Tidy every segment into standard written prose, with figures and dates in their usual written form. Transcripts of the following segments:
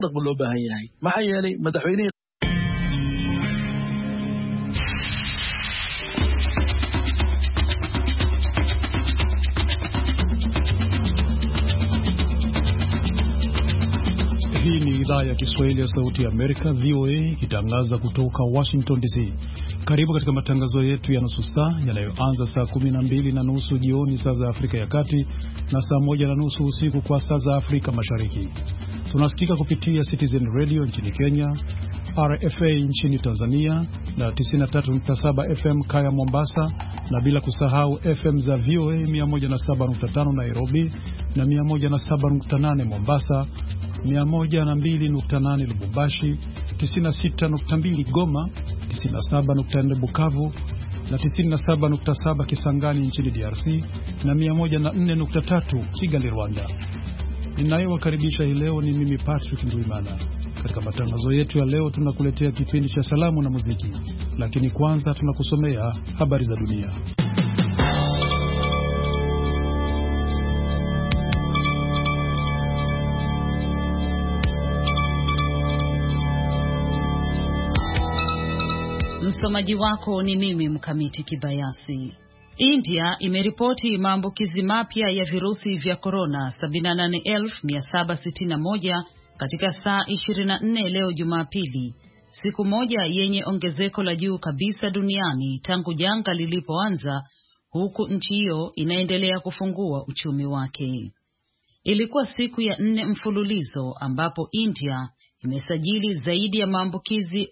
loo baahan yahay maxaa yeelay madaxweynaha Hii ni idhaa ya Kiswahili ya Sauti ya Amerika, VOA, ikitangaza kutoka Washington DC. Karibu katika matangazo yetu ya nusu saa yanayoanza saa 12:30 jioni saa za Afrika ya Kati na saa 1:30 usiku kwa saa za Afrika Mashariki. Tunasikika kupitia Citizen Radio nchini Kenya, RFA nchini Tanzania na 93.7 FM Kaya Mombasa, na bila kusahau FM za VOA 107.5 Nairobi na 107.8 Mombasa, 102.8 Lubumbashi, 96.2 Goma, 97.4 Bukavu na 97.7 Kisangani nchini DRC na 104.3 Kigali, Rwanda. Ninayewakaribisha hii leo ni mimi Patrick Ndwimana. Katika matangazo yetu ya leo tunakuletea kipindi cha salamu na muziki, lakini kwanza tunakusomea habari za dunia. Msomaji wako ni mimi Mkamiti Kibayasi. India imeripoti maambukizi mapya ya virusi vya corona 78,761 katika saa 24 leo Jumapili, siku moja yenye ongezeko la juu kabisa duniani tangu janga lilipoanza, huku nchi hiyo inaendelea kufungua uchumi wake. Ilikuwa siku ya 4 mfululizo ambapo India imesajili zaidi ya maambukizi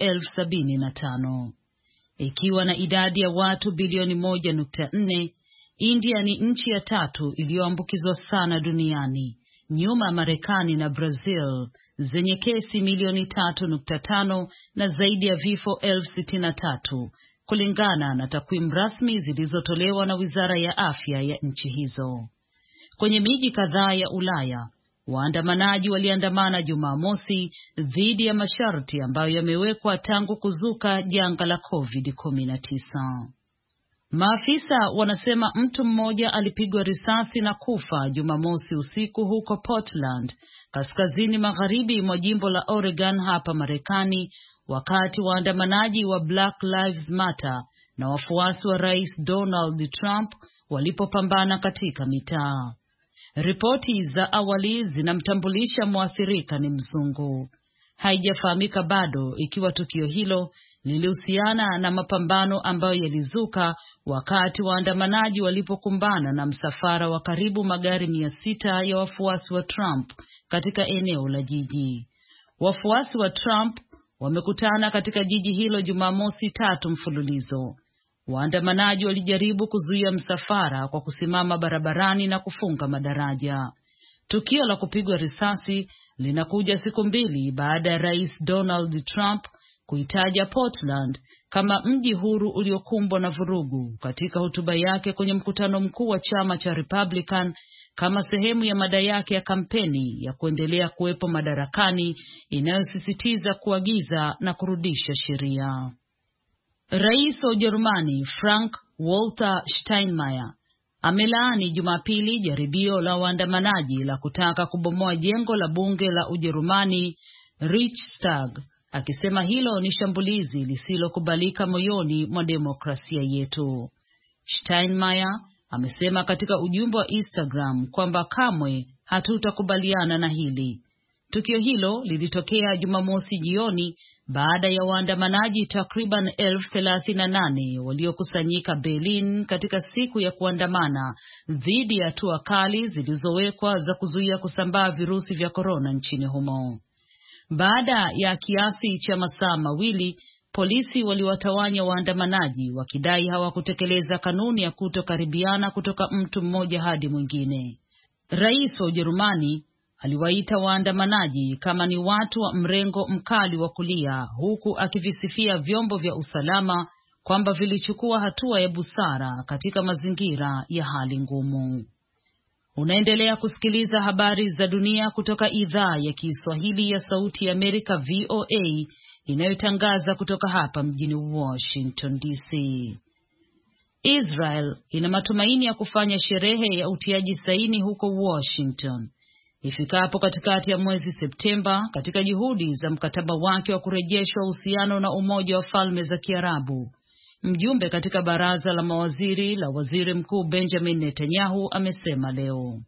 75,000. Ikiwa na idadi ya watu bilioni 1.4, India ni nchi ya 3 iliyoambukizwa sana duniani, nyuma ya Marekani na Brazil zenye kesi milioni 3.5 na zaidi ya vifo 63,000, kulingana na takwimu rasmi zilizotolewa na Wizara ya Afya ya nchi hizo. Kwenye miji kadhaa ya Ulaya, waandamanaji waliandamana Jumamosi dhidi ya masharti ambayo yamewekwa tangu kuzuka janga la COVID-19. Maafisa wanasema mtu mmoja alipigwa risasi na kufa Jumamosi usiku huko Portland, kaskazini magharibi mwa jimbo la Oregon hapa Marekani, wakati waandamanaji wa Black Lives Matter na wafuasi wa Rais Donald Trump walipopambana katika mitaa. Ripoti za awali zinamtambulisha mwathirika ni mzungu. Haijafahamika bado ikiwa tukio hilo lilihusiana na mapambano ambayo yalizuka wakati waandamanaji walipokumbana na msafara wa karibu magari 600 ya wafuasi wa Trump katika eneo la jiji. Wafuasi wa Trump wamekutana katika jiji hilo Jumamosi 3 mfululizo. Waandamanaji walijaribu kuzuia msafara kwa kusimama barabarani na kufunga madaraja. Tukio la kupigwa risasi linakuja siku 2 baada ya Rais Donald Trump kuitaja Portland kama mji huru uliokumbwa na vurugu katika hotuba yake kwenye mkutano mkuu wa chama cha Republican, kama sehemu ya madai yake ya kampeni ya kuendelea kuwepo madarakani inayosisitiza kuagiza na kurudisha sheria. Rais wa Ujerumani Frank-Walter Steinmeier amelaani Jumapili jaribio la waandamanaji la kutaka kubomoa jengo la bunge la Ujerumani Reichstag, akisema hilo ni shambulizi lisilokubalika moyoni mwa demokrasia yetu. Steinmeier amesema katika ujumbe wa Instagram kwamba kamwe hatutakubaliana na hili. Tukio hilo lilitokea Jumamosi jioni baada ya waandamanaji takriban 38,000 waliokusanyika Berlin katika siku ya kuandamana dhidi ya hatua kali zilizowekwa za kuzuia kusambaa virusi vya korona nchini humo. Baada ya kiasi cha masaa mawili, polisi waliwatawanya waandamanaji wakidai hawakutekeleza kanuni ya kutokaribiana kutoka mtu mmoja hadi mwingine. Rais wa Ujerumani aliwaita waandamanaji kama ni watu wa mrengo mkali wa kulia, huku akivisifia vyombo vya usalama kwamba vilichukua hatua ya busara katika mazingira ya hali ngumu. Unaendelea kusikiliza habari za dunia kutoka idhaa ya Kiswahili ya Sauti ya Amerika, VOA, inayotangaza kutoka hapa mjini Washington DC. Israel ina matumaini ya kufanya sherehe ya utiaji saini huko Washington. ifikapo katikati ya mwezi Septemba katika juhudi za mkataba wake wa kurejeshwa uhusiano na Umoja wa Falme za Kiarabu. Mjumbe katika baraza la mawaziri la Waziri Mkuu Benjamin Netanyahu amesema leo.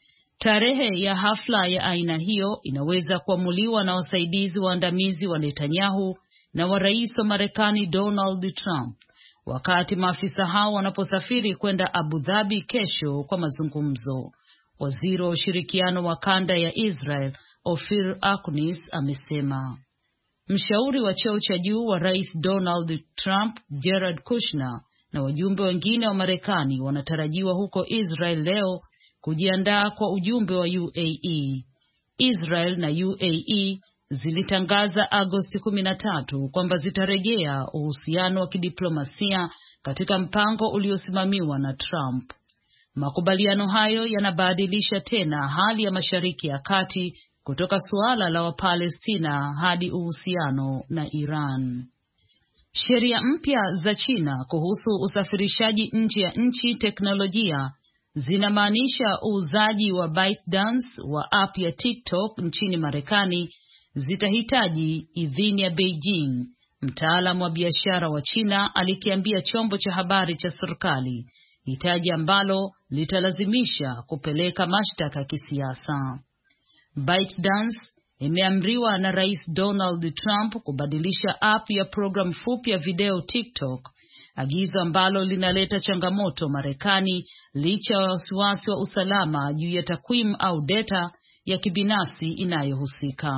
Tarehe ya hafla ya aina hiyo inaweza kuamuliwa na wasaidizi waandamizi wa Netanyahu na wa Rais wa Marekani Donald Trump, wakati maafisa hao wanaposafiri kwenda Abu Dhabi kesho kwa mazungumzo. Waziri wa ushirikiano wa kanda ya Israel, Ofir Akunis, amesema. Mshauri wa cheo cha juu wa Rais Donald Trump, Jared Kushner, na wajumbe wengine wa Marekani wanatarajiwa huko Israel leo kujiandaa kwa ujumbe wa UAE. Israel na UAE zilitangaza Agosti 13 kwamba zitarejea uhusiano wa kidiplomasia katika mpango uliosimamiwa na Trump. Makubaliano hayo yanabadilisha tena hali ya Mashariki ya Kati kutoka suala la Wapalestina hadi uhusiano na Iran. Sheria mpya za China kuhusu usafirishaji nje ya nchi teknolojia zinamaanisha uuzaji wa ByteDance wa app ya TikTok nchini Marekani zitahitaji idhini ya Beijing, mtaalamu wa biashara wa China alikiambia chombo cha habari cha serikali, hitaji ambalo litalazimisha kupeleka mashtaka ya kisiasa. ByteDance imeamriwa na Rais Donald Trump kubadilisha app ya program fupi ya video TikTok, agizo ambalo linaleta changamoto Marekani licha ya wasiwasi wa usalama juu ya takwimu au data ya kibinafsi inayohusika.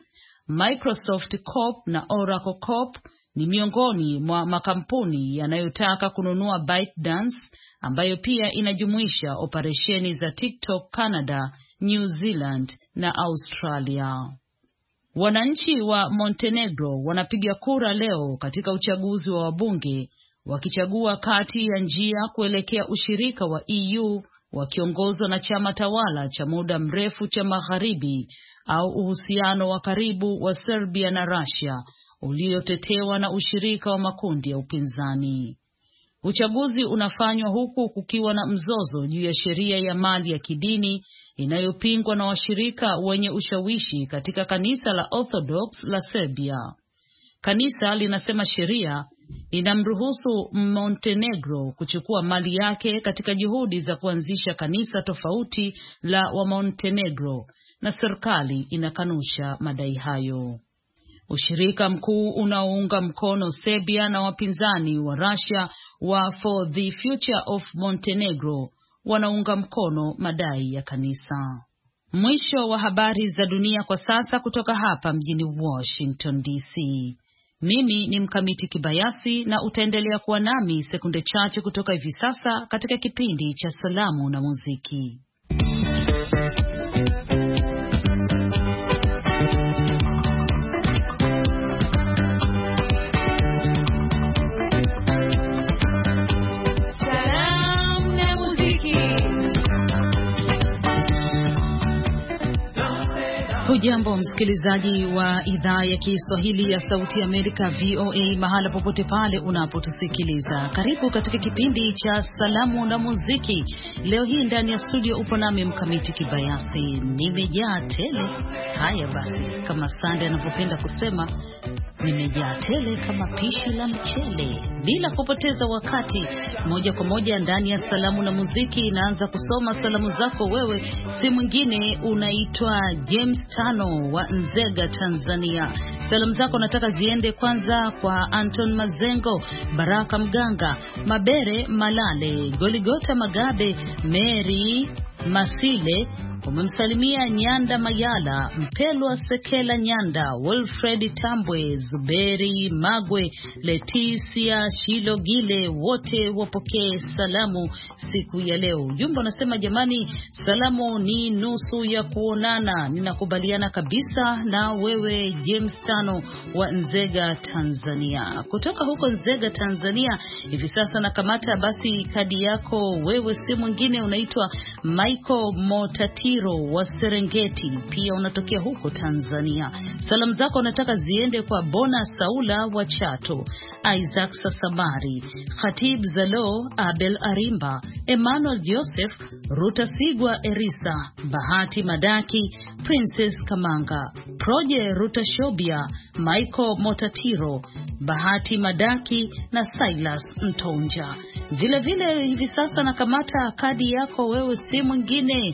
Microsoft Corp na Oracle Corp ni miongoni mwa makampuni yanayotaka kununua ByteDance, ambayo pia inajumuisha operesheni za TikTok Canada, New Zealand na Australia. Wananchi wa Montenegro wanapiga kura leo katika uchaguzi wa wabunge, wakichagua kati ya njia kuelekea ushirika wa EU wakiongozwa na chama tawala cha muda mrefu cha Magharibi au uhusiano wa karibu wa Serbia na Russia uliotetewa na ushirika wa makundi ya upinzani. Uchaguzi unafanywa huku kukiwa na mzozo juu ya sheria ya mali ya kidini inayopingwa na washirika wenye ushawishi katika kanisa la Orthodox la Serbia. Kanisa linasema sheria inamruhusu Montenegro kuchukua mali yake katika juhudi za kuanzisha kanisa tofauti la wa Montenegro, na serikali inakanusha madai hayo. Ushirika mkuu unaounga mkono Serbia na wapinzani wa Russia wa For the Future of Montenegro wanaunga mkono madai ya kanisa. Mwisho wa habari za dunia kwa sasa kutoka hapa mjini Washington DC. Mimi ni Mkamiti Kibayasi na utaendelea kuwa nami sekunde chache kutoka hivi sasa katika kipindi cha Salamu na Muziki. Hujambo msikilizaji wa idhaa ya Kiswahili ya Sauti Amerika VOA, mahala popote pale unapotusikiliza. Karibu katika kipindi cha Salamu na Muziki. Leo hii ndani ya studio upo nami Mkamiti Kibayasi. Nimejaa tele. Haya basi, kama Sande anapopenda kusema, nimejaa tele kama pishi la mchele. Bila kupoteza wakati, moja kwa moja ndani ya Salamu na Muziki naanza kusoma salamu zako wewe. Si mwingine, unaitwa James Tano wa Nzega, Tanzania. Salamu zako nataka ziende kwanza kwa Anton Mazengo, Baraka Mganga, Mabere Malale, Goligota Magabe, Mary Masile. Umemsalimia Nyanda Mayala, Mpelwa Sekela Nyanda, Wilfred Tambwe, Zuberi Magwe, Leticia Shilogile, wote wapokee salamu siku ya leo. Jumbo nasema jamani, salamu ni nusu ya kuonana. Ninakubaliana kabisa na wewe James Tano wa Nzega, Tanzania. Kutoka huko Nzega, Tanzania, hivi sasa nakamata basi kadi yako wewe. Si mwingine, unaitwa Michael Motati Muliro wa Serengeti, pia unatokea huko Tanzania. Salamu zako unataka ziende kwa Bona Saula wa Chato, Isaac Sasamari, Khatib Zalo, Abel Arimba, Emmanuel Joseph, Ruta Sigwa Erisa, Bahati Madaki, Princess Kamanga, Proje Ruta Shobia, Michael Motatiro, Bahati Madaki na Silas Mtonja. Vile hivi sasa nakamata kadi yako wewe, si mwingine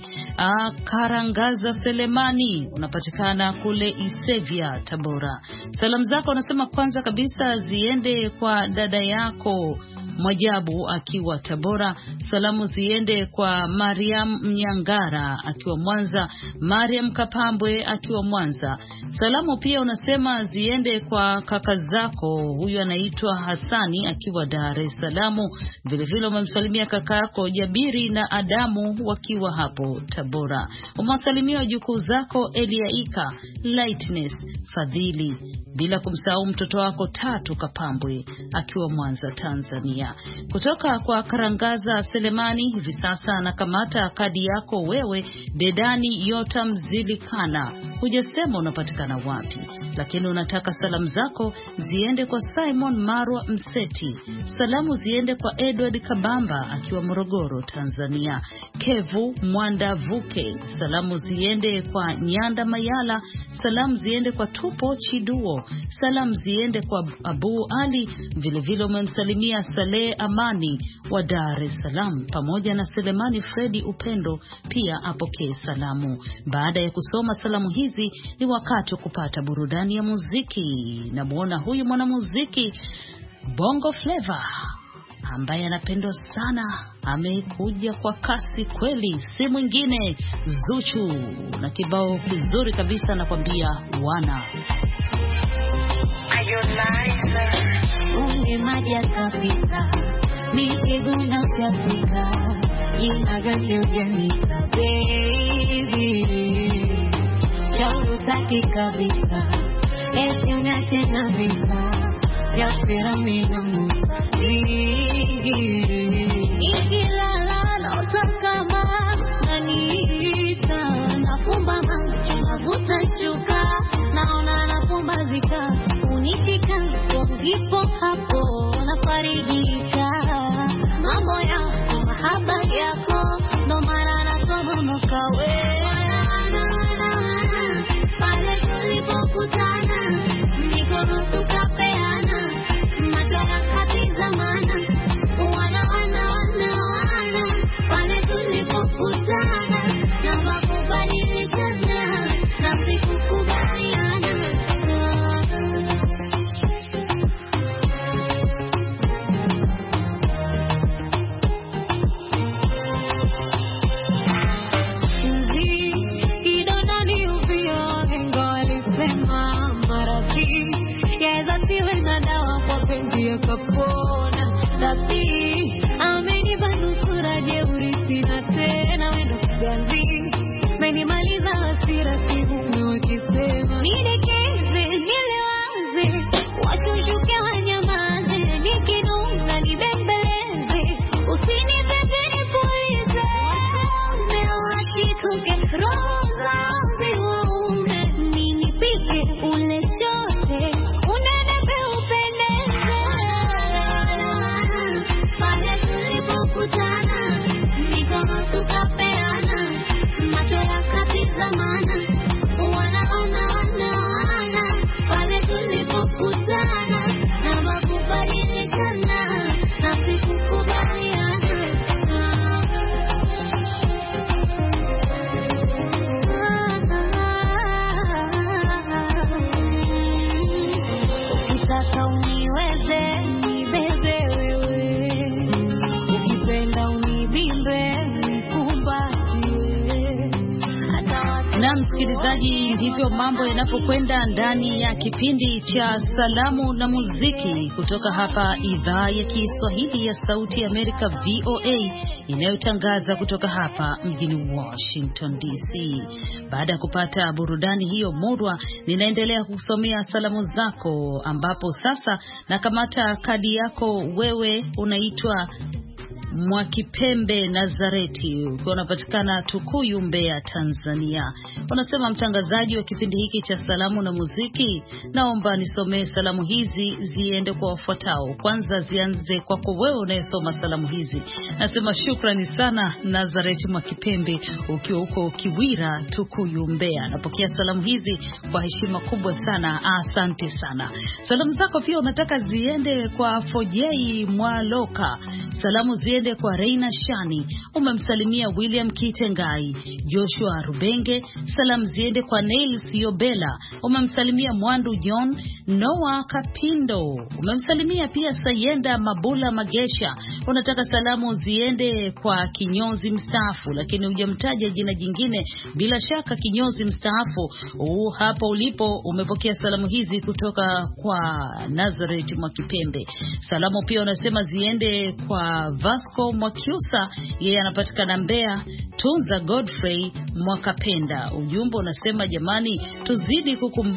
Karangaza Selemani, unapatikana kule Isevia, Tabora. Salamu zako unasema kwanza kabisa ziende kwa dada yako Mwajabu akiwa Tabora. Salamu ziende kwa Mariam Mnyangara akiwa Mwanza, Mariam Kapambwe akiwa Mwanza. Salamu pia unasema ziende kwa kaka zako, huyu anaitwa Hasani akiwa Dar es Salaam. Vile umemsalimia kaka yako Jabiri na Adamu wakiwa hapo Tabora. Umewasalimia wajukuu zako Eliaika, Lightness, Fadhili, bila kumsahau mtoto wako Tatu Kapambwe akiwa Mwanza, Tanzania. Kutoka kwa Karangaza Selemani hivi sasa nakamata kadi yako wewe, Dedani Yota Mzilikana. Hujasema unapatikana wapi, lakini unataka salamu zako ziende kwa Simon Marwa Mseti. Salamu ziende kwa Edward Kabamba akiwa Morogoro, Tanzania. Kevu Mwanda Vuke. Salamu ziende kwa Nyanda Mayala. Salamu ziende kwa Tupo Chiduo. Salamu ziende kwa Abu Ali. Vile umemsalimia Saleh Amani wa Dar es Salaam, pamoja na Selemani Fredi Upendo pia apokee salamu. Baada ya kusoma salamu hizi, ni wakati wa kupata burudani ya muziki. Na muona huyu mwanamuziki Bongo Flava ambaye anapendwa sana, amekuja kwa kasi kweli, si mwingine Zuchu na kibao kizuri kabisa nakwambia wana. Maja kabisa mikiguna ushafika inagani ujanika baby shaurutaki kabisa esi unache na visa vya piramida ikilala na utakama nanita nafumba macho navuta shuka naona napumbazika unishika ipo hapo nafarijika mambo yako mahaba yako ndo maana nasononoka pale tulipokutana mikono tukapeana macho yakatizamana wana pale tulipokutana na makubadilishana na sikukubaliana. Kapona tapi amenipa nusura jeuri sina tena wendo kiganzi menimaliza hasira siku wakisema nidekeze nilewaze washushuke wanyamaze nikinunga nibembeleze usinipepe nipulize umewakituke roza ume ninipike ule chote tukapeana macho yakatizamana wana pale tulipokutana na makubadilishana na sikukubaliana. Ukitaka uniweze nibebe wewe, ukipenda unibimbe na msikilizaji, ndivyo mambo yanapokwenda ndani ya kipindi cha salamu na muziki kutoka hapa idhaa ya Kiswahili ya Sauti ya Amerika VOA inayotangaza kutoka hapa mjini Washington DC. Baada ya kupata burudani hiyo murwa, ninaendelea kusomea salamu zako, ambapo sasa nakamata kadi yako wewe, unaitwa Mwakipembe Nazareti, ukiwa unapatikana Tukuyu, Mbeya, Tanzania. Unasema mtangazaji wa kipindi hiki cha salamu na muziki, naomba nisomee salamu hizi ziende kwa wafuatao. Kwanza zianze kwako wewe unayesoma salamu hizi. Nasema shukrani sana Nazareti Mwakipembe, ukiwa huko Kiwira, Tukuyu, Mbeya. Napokea salamu hizi kwa heshima kubwa sana. Asante sana. Salamu zako pia unataka ziende kwa Fojei Mwaloka. Salamu ziende kwa Reina Shani. Umemsalimia William Kitengai, Joshua Rubenge. Salamu ziende kwa Neil Siobela. Umemsalimia Mwandu John, Noah Kapindo. Umemsalimia pia Sayenda Mabula Magesha. Unataka salamu ziende kwa kinyozi mstaafu, lakini hujamtaja jina jingine. Bila shaka kinyozi mstaafu, hapa ulipo umepokea salamu hizi kutoka kwa Nazareth Mwakipembe. Salamu pia unasema ziende kwa Vasco Mwakiusa, yeye anapatikana Mbeya. Tunza Godfrey Mwakapenda. Ujumbe unasema jamani, tuzidi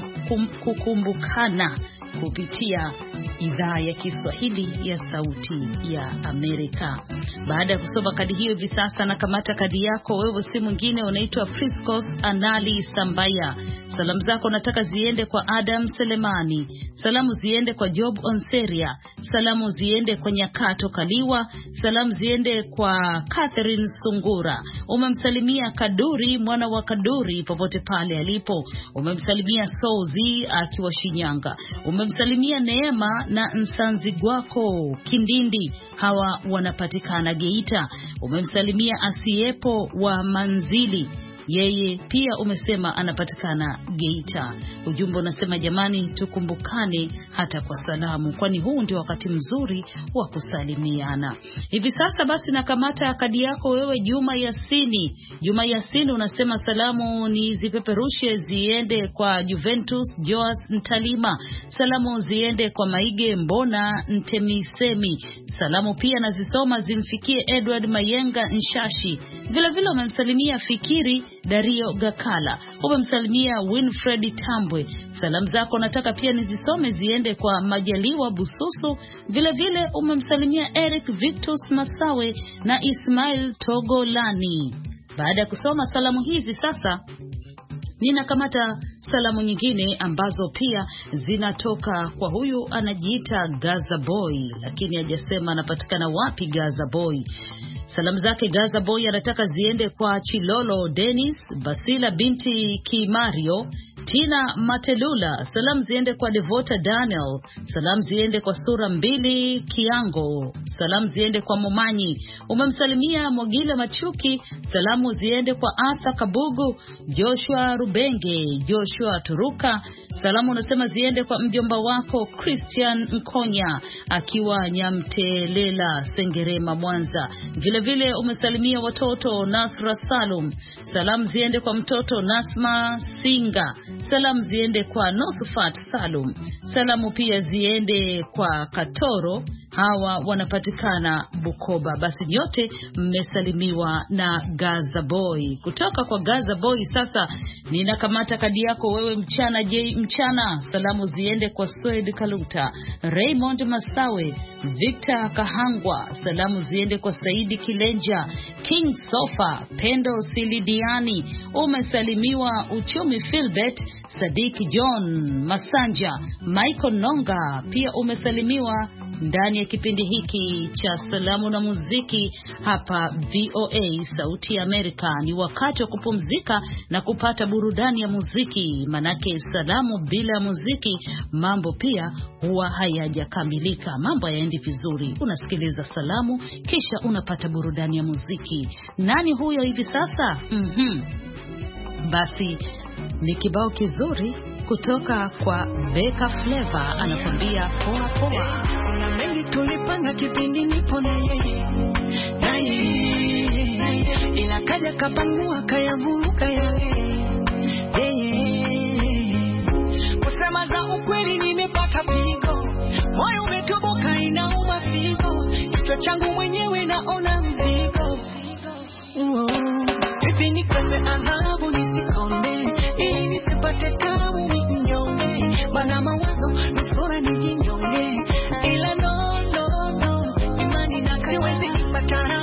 kukumbukana kupitia idhaa ya Kiswahili ya Sauti ya Amerika. Baada ya kusoma kadi hiyo, hivi sasa na kamata kadi yako wewe, si mwingine, unaitwa Priscos Anali Sambaya. Salamu zako nataka ziende kwa Adam Selemani. Salamu ziende kwa Job Onseria. Salamu ziende kwa Nyakato Kaliwa. Salamu ziende kwa Catherine Sungura. Umemsalimia Kaduri mwana wa Kaduri popote pale alipo. Umemsalimia Souzi akiwa Shinyanga. Umemsalimia Neema na Nsanzigwako Kindindi, hawa wanapatikana Geita. Umemsalimia Asiepo wa Manzili, yeye pia umesema anapatikana Geita. Ujumbe unasema jamani, tukumbukane hata kwa salamu, kwani huu ndio wakati mzuri wa kusalimiana. Hivi sasa basi nakamata kadi yako wewe, Juma Yasini. Juma Yasini unasema salamu ni zipeperushe ziende kwa Juventus Joas Ntalima. Salamu ziende kwa Maige Mbona Ntemisemi. Salamu pia nazisoma zimfikie Edward Mayenga Nshashi. Vile vile umemsalimia Fikiri Dario Gakala. Umemsalimia Winfred Tambwe. Salamu zako nataka pia nizisome ziende kwa Majaliwa Bususu. Vile vile umemsalimia Eric Victus Masawe na Ismail Togolani. Baada ya kusoma salamu hizi sasa ninakamata salamu nyingine ambazo pia zinatoka kwa huyu anajiita Gaza Boy, lakini hajasema anapatikana wapi Gaza Boy. Salamu zake Gaza Boy anataka ziende kwa Chilolo Dennis, Basila binti Kimario, Tina Matelula. Salamu ziende kwa Devota Daniel. Salamu ziende kwa Sura Mbili Kiango. Salamu ziende kwa Momanyi. Umemsalimia Mogile Machuki. Salamu ziende kwa Arthur Kabugu, Joshua Rubenge, Joshua Turuka. Salamu unasema ziende kwa mjomba wako Christian Mkonya akiwa Nyamtelela Sengerema Mwanza. Vile vile umesalimia watoto Nasra Salum. Salamu ziende kwa mtoto Nasma Singa. Salamu ziende kwa Nosufat Salum. Salamu pia ziende kwa Katoro, hawa wanapatikana Bukoba. Basi nyote mmesalimiwa na Gaza Boy. Kutoka kwa Gaza Boy sasa ninakamata kadi yako wewe, Mchana J Mchana. Salamu ziende kwa Swed Kaluta, Raymond Masawe, Victor Kahangwa. Salamu ziende kwa Saidi Kilenja, King Sofa, Pendo Silidiani. Umesalimiwa Uchumi Philbert, Sadiki John Masanja, Michael Nonga. Pia umesalimiwa ndani ya kipindi hiki cha salamu na muziki hapa VOA Sauti ya Amerika. Ni wakati wa kupumzika na kupata burudani ya muziki, manake salamu bila muziki mambo pia huwa hayajakamilika, mambo hayaendi vizuri. Unasikiliza salamu kisha unapata burudani ya muziki. Nani huyo hivi sasa? Basi ni kibao kizuri kutoka kwa Beka Flavor, anakuambia poa poa. Kuna mengi tulipanga kipindi nipo na yeye, ila kaja kapangua kayavuka yale. Kusema za ukweli nimepata pigo, moyo umetoboka inauma figo, kichwa changu mwenyewe naona mzigo. Vipi nikose adhabu nisikonde, ili nisipate tabu ninyonge, bana mawazo nisora nijinyonge, ila no, imani na siwezi ipatana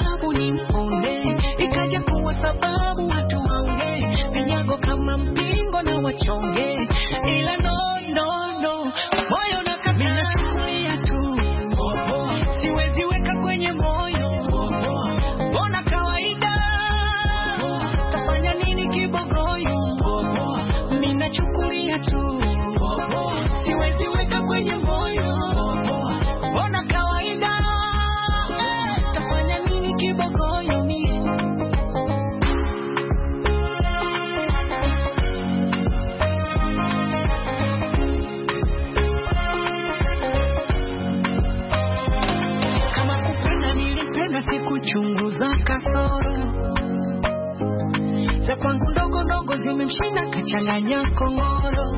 kachanganya kongoro,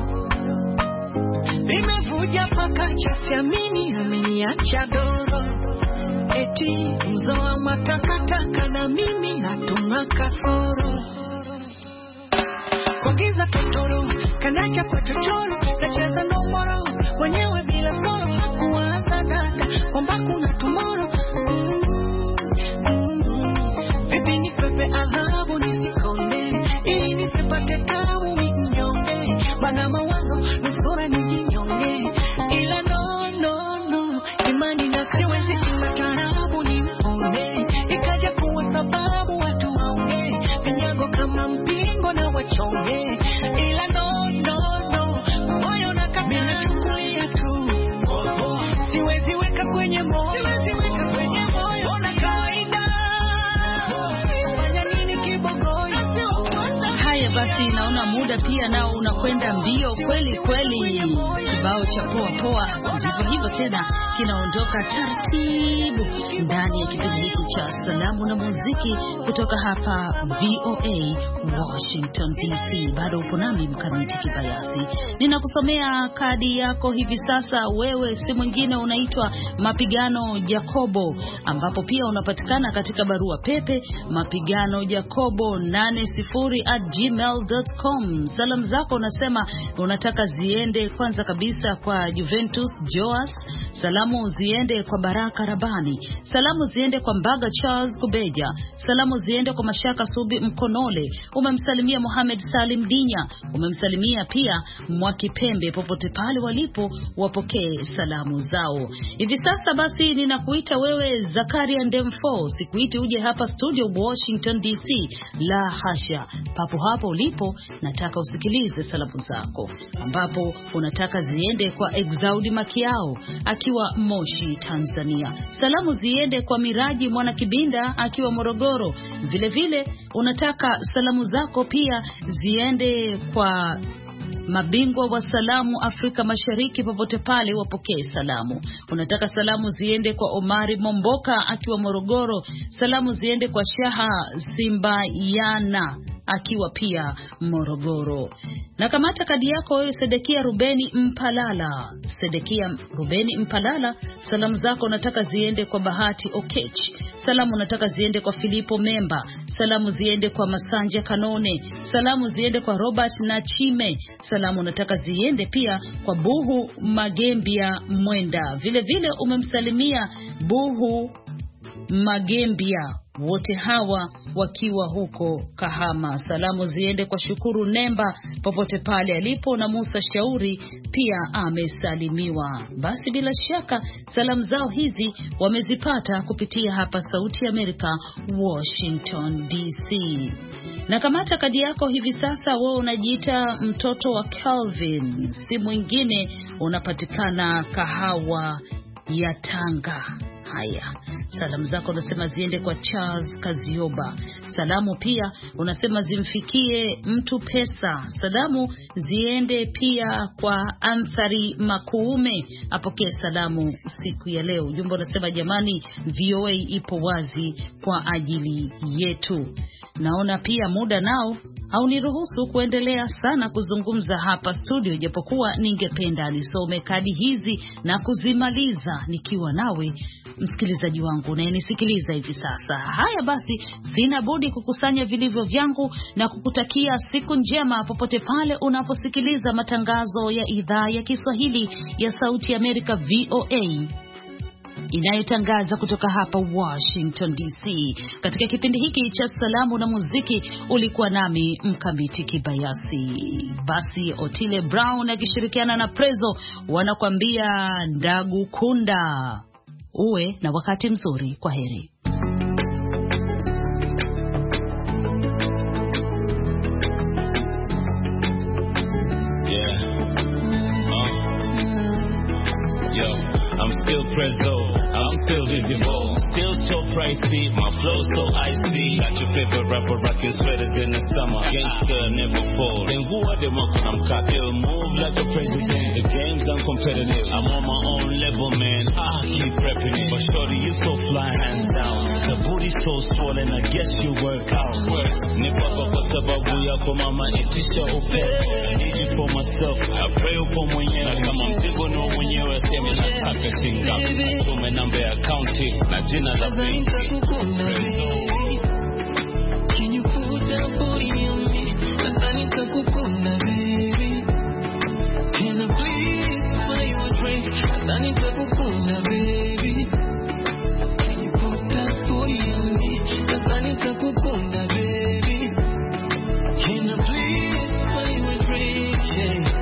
nimevuja paka chasiamini ameniacha doro, eti mzoa matakataka na mimi natunga kasoro, kwa giza totoro kanacha kwa chochoro, nacheza ndomboro wenyewe bila soro, hakuanza dada kwamba kuna tomorrow. Vipi ni pepe adhabu nisikonde, ili nisipate tabu mnyonge, bana mawazo nusura nijinyonge, ila no imani na siwezi kimatarabu ni mpone, ikaja kuwa sababu watu waonge, vinyago kama mpingo na wachonge, ila no moyo na kabila chukulia tu, siwezi weka kwenye moyo, ona kawaida, fanya nini kibogoyo. Haya basi, naona muda pia nao unakwenda mbio kweli kweli. Kibao cha poa poa ndivyo hivyo tena kinaondoka taratibu ndani ya kipindi hiki cha salamu na muziki kutoka hapa VOA Washington DC. Bado upo nami Mkamiti Kibayasi, ninakusomea kadi yako hivi sasa. Wewe si mwingine, unaitwa Mapigano Jacobo, ambapo pia unapatikana katika barua pepe mapiganojacobo80@gmail.com. Salamu zako unasema unataka ziende kwanza kabisa kwa Juventus Joas, salamu ziende kwa Baraka Rabani, salamu ziende kwa Mbaga Charles Kubeja, salamu ziende kwa Mashaka Subi Mkonole, umemsalimia Mohamed Salim Dinya, umemsalimia pia Mwakipembe, popote pale walipo wapokee salamu zao. Hivi sasa basi ninakuita wewe Zakaria Ndemfo, sikuiti uje hapa studio Washington DC, la hasha, papo hapo ulipo nataka usikilize salamu zako, ambapo unataka ziende kwa Exaudi Makiao akiwa Moshi Tanzania, salamu ziende kwa Miraji Mwana Kibinda akiwa Morogoro, vile vile unataka salamu zako pia ziende kwa mabingwa wa salamu Afrika Mashariki, popote pale wapokee salamu. Unataka salamu ziende kwa Omari Momboka akiwa Morogoro, salamu ziende kwa Shaha Simbayana akiwa pia Morogoro. Na kamata kadi yako wewe Sedekia Rubeni Mpalala. Sedekia Rubeni Mpalala, salamu zako unataka ziende kwa Bahati Okech, salamu unataka ziende kwa Filipo Memba, salamu ziende kwa Masanja Kanone, salamu ziende kwa Robert Nachime, salamu unataka ziende pia kwa Buhu Magembia Mwenda, vile vile umemsalimia Buhu Magembia, wote hawa wakiwa huko Kahama. Salamu ziende kwa Shukuru Nemba popote pale alipo, na Musa Shauri pia amesalimiwa. Basi bila shaka salamu zao hizi wamezipata kupitia hapa Sauti ya Amerika Washington DC. Na kamata kadi yako hivi sasa, wewe unajiita mtoto wa Calvin, si mwingine, unapatikana Kahawa ya Tanga. Haya, salamu zako unasema ziende kwa Charles Kazioba, salamu pia unasema zimfikie Mtu Pesa, salamu ziende pia kwa Anthari Makuume, apokee salamu siku ya leo. Ujumbe unasema jamani, VOA ipo wazi kwa ajili yetu. Naona pia muda nao hauniruhusu kuendelea sana kuzungumza hapa studio, japokuwa ningependa nisome kadi hizi na kuzimaliza nikiwa nawe msikilizaji wangu unayenisikiliza hivi sasa. Haya basi, sina budi kukusanya vilivyo vyangu na kukutakia siku njema popote pale unaposikiliza matangazo ya idhaa ya Kiswahili ya Sauti ya Amerika VOA, inayotangaza kutoka hapa Washington DC. Katika kipindi hiki cha salamu na muziki ulikuwa nami Mkamiti Kibayasi. Basi Otile Brown akishirikiana na Prezo wanakuambia Ndagukunda. Uwe na wakati mzuri, kwa heri. I'm still Prezzo, I'm still visible, still so pricey, my flow so icy. Got your favorite rapper rocking sweaters in the summer, gangster never falls. And who are them up? I'm cocktail, move like a president. The game's uncompetitive. I'm on my own level, man. Keep prepping it. But shorty, you so fly, hands down. The booty so swollen, I guess you work out. Nipapa kwa sababu yako mama, itisha upepo. I need you for myself. I pray upo mwenyewe. Na kama mzigo no mwenyewe, sema nataka singapi. Tume namba ya county, na jina la benki. Can you put that booty on me? Nadhani nitakukunda baby. Can I please buy you a drink? Nadhani nitakukunda baby. Can you put that booty on me? Nadhani nitakukunda baby. Can I please buy you a drink? Yeah.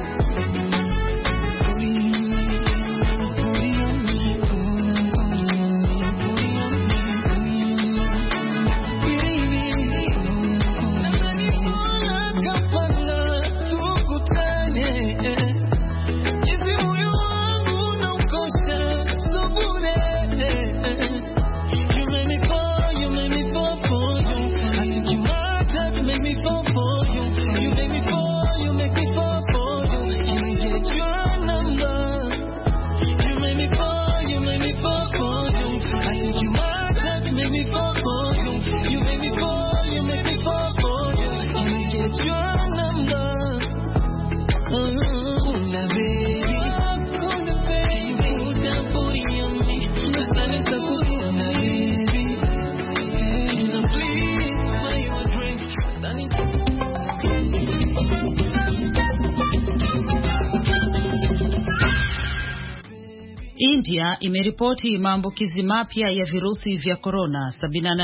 India imeripoti maambukizi mapya ya virusi vya corona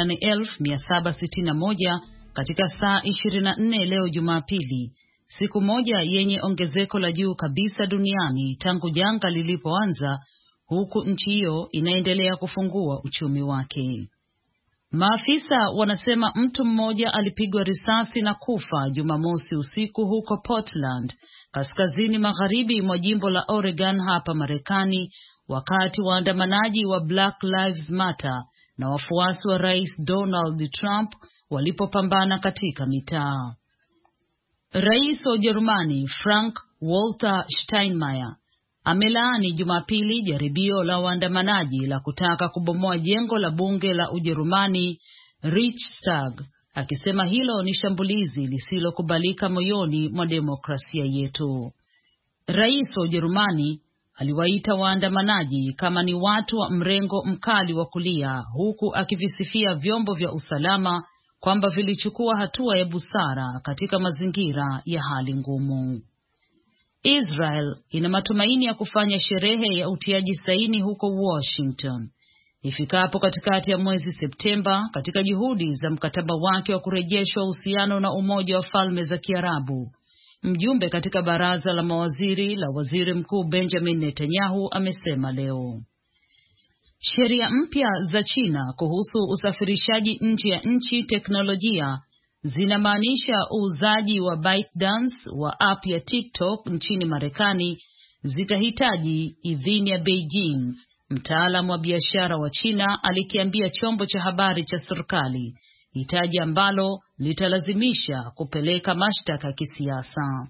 78,761 katika saa 24 leo Jumapili, siku moja yenye ongezeko la juu kabisa duniani tangu janga lilipoanza, huku nchi hiyo inaendelea kufungua uchumi wake. Maafisa wanasema mtu mmoja alipigwa risasi na kufa Jumamosi usiku huko Portland, kaskazini magharibi mwa jimbo la Oregon hapa Marekani, wakati waandamanaji wa Black Lives Matter na wafuasi wa Rais Donald Trump walipopambana katika mitaa. Rais wa Ujerumani Frank Walter Steinmeier amelaani Jumapili jaribio la waandamanaji la kutaka kubomoa jengo la bunge la Ujerumani Reichstag, akisema hilo ni shambulizi lisilokubalika moyoni mwa demokrasia yetu. Rais wa Ujerumani aliwaita waandamanaji kama ni watu wa mrengo mkali wa kulia, huku akivisifia vyombo vya usalama kwamba vilichukua hatua ya busara katika mazingira ya hali ngumu. Israel ina matumaini ya kufanya sherehe ya utiaji saini huko Washington ifikapo katikati ya mwezi Septemba, katika juhudi za mkataba wake wa kurejeshwa uhusiano na Umoja wa Falme za Kiarabu. Mjumbe katika baraza la mawaziri la Waziri Mkuu Benjamin Netanyahu amesema leo. Sheria mpya za China kuhusu usafirishaji nje ya nchi teknolojia zinamaanisha uuzaji wa ByteDance wa app ya TikTok nchini Marekani zitahitaji idhini ya Beijing, mtaalamu wa biashara wa China alikiambia chombo cha habari cha serikali, hitaji ambalo litalazimisha kupeleka mashtaka ya kisiasa.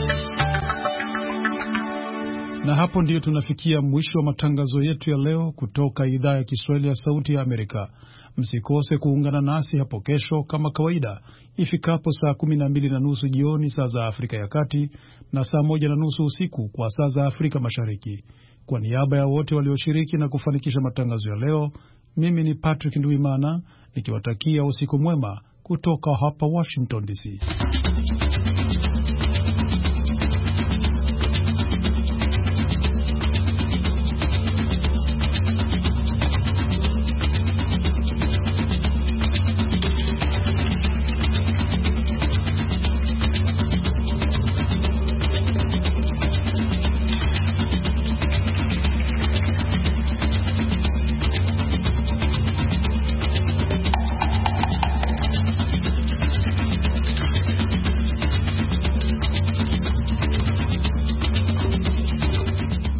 Na hapo ndiyo tunafikia mwisho wa matangazo yetu ya leo kutoka idhaa ya Kiswahili ya Sauti ya Amerika. Msikose kuungana nasi hapo kesho kama kawaida ifikapo saa 12:30 jioni saa za Afrika ya Kati na saa 1:30 usiku kwa saa za Afrika Mashariki. Kwa niaba ya wote walioshiriki na kufanikisha matangazo ya leo, mimi ni Patrick Nduimana nikiwatakia usiku mwema kutoka hapa Washington DC.